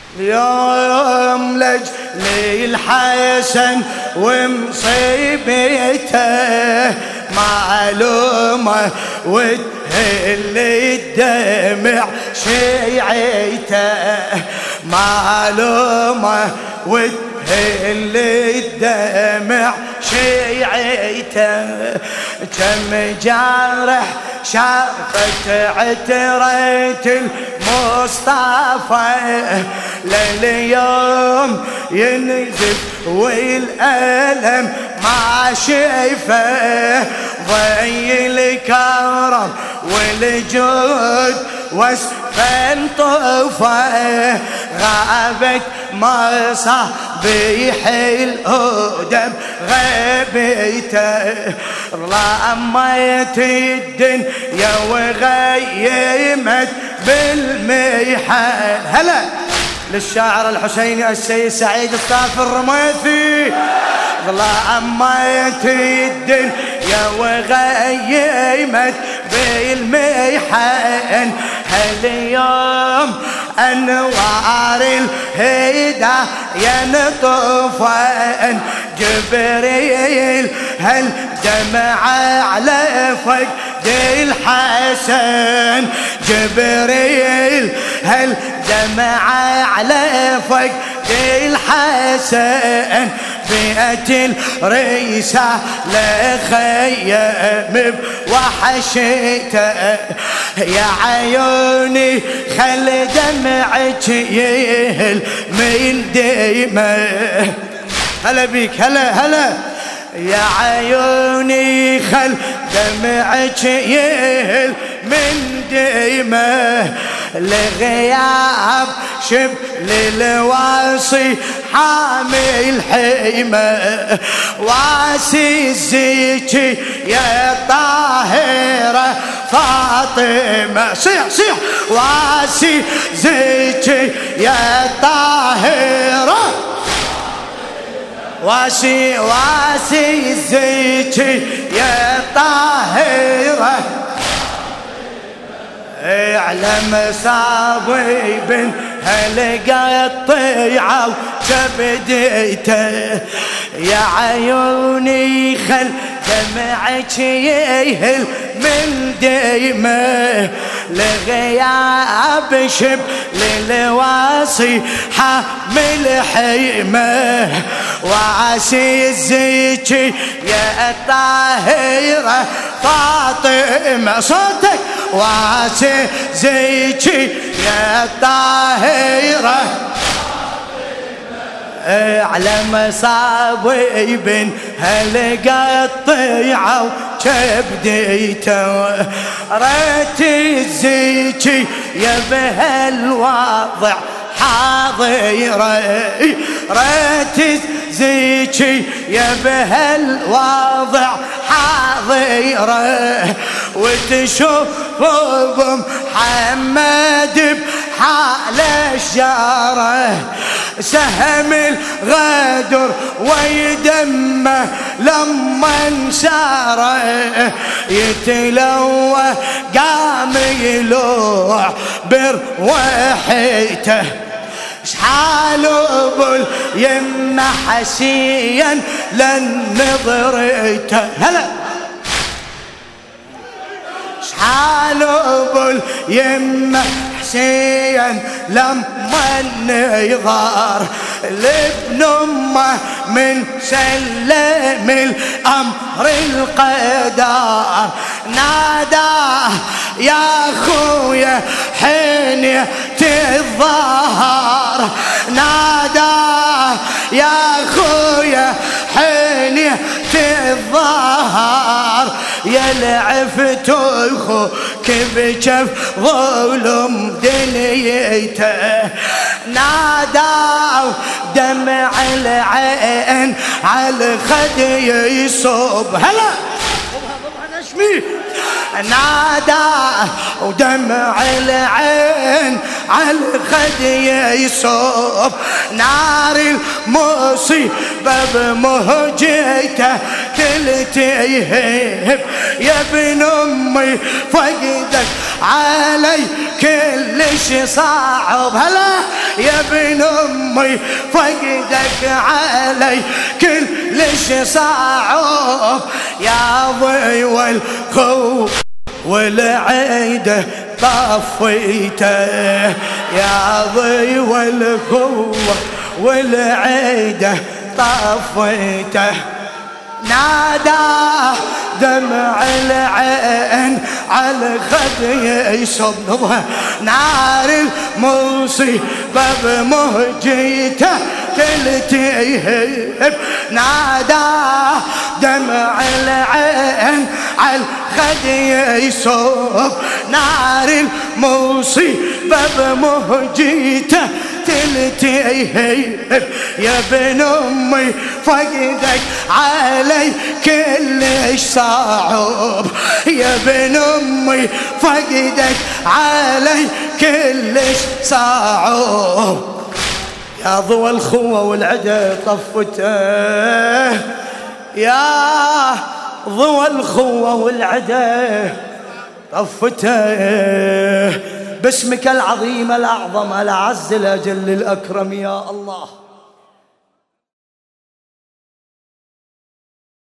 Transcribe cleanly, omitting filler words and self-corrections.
يوم لجلي الحسن ومصيبته معلومة وتهل الدمع شيعته، معلومة وتهل الدمع شيعته. كم جارح شافت عترة المصطفى لليوم ينزف والألم ما شايفه، ضي الكرم والجود واسفا طفى، غابت مصابيح الأدب غيبته، ظلمت الدنيا وغيمت بالميحان. هلا للشاعر الحسيني السيد سعيد الطافي الرميثي. ظلمت الدنيا وغيمت بالميحان، هاليوم أنوار الهدايا نطفان، جبريل هالدمع على فقد الحسن، جبريل هالدمع على فقد الحسن، بيئة الرسالة خيم بوحشته، يا عيوني خل دمعك يهل من ديمه. هلا بيك هلا هلا، يا عيوني خل دمعك يهل من ديمه، لغياب شبل الواصي حامل حيمه، واسي الزيكي يا طاهرة فاطمة، صيح صيح، واسي زيكي يا طاهرة، واسي واسي زيكي يا طاهرة، اعلم صابي هالقطيعة وكبديته، يا عيوني خل دمعك يهل من ديمه، لغياب شبل الواصي حامل حيمه، وعسي الزيكي يا الطاهرة فاطمة، صوتك، وعسي زيكي يا الطاهرة اعلم صابي هالقطيعة وكبديته، ريت الزيكي يا بهالواضع حاضرة، ريت زيكي يا بهالواضع حاضرة، وتشوف محمد بحال الشارة، سهم الغدر ويدمه لما انساره، يتلوى قام يلوع بروحيته، شحال ابو اليمه حسين لن نظرته. هلا شحال ابو اليمه حسين لما النظار لابن امه من سلم الامر القدر، ناداه يا خويا حين الظهر، ناداه يا خويا حين الظهر، يا لعفت اخوك بجف ظلم دنيته، ناداه دمع العين على الخد يصب. هلا نشمي، ناداه ودمع العين على الخد يصب، نار المصيبة بمهجته كل تيهب، يا ابن امي فقدك علي كل شي صعب. هلا يا ابن امي فقدك علي كلش صعب، يا ضي والخوف والعيده طفيته، يا ضي والخوف والعيده طفيته. نادى دمع العين على خدي يصبها، نار المصيبة بمهجيته تلتهب. نادى دمع العين على خدي يصب، نار المصيبة بمهجيته تلتهب. يا ابن امي فقدك علي كلش صعب، يا ابن امي فقدك علي كلش صعب. يا ضوى الخوة والعدا طفته، يا ضوى الخوة والعدا طفته، باسمك العظيم الأعظم الأعز الأجل الأكرم يا الله.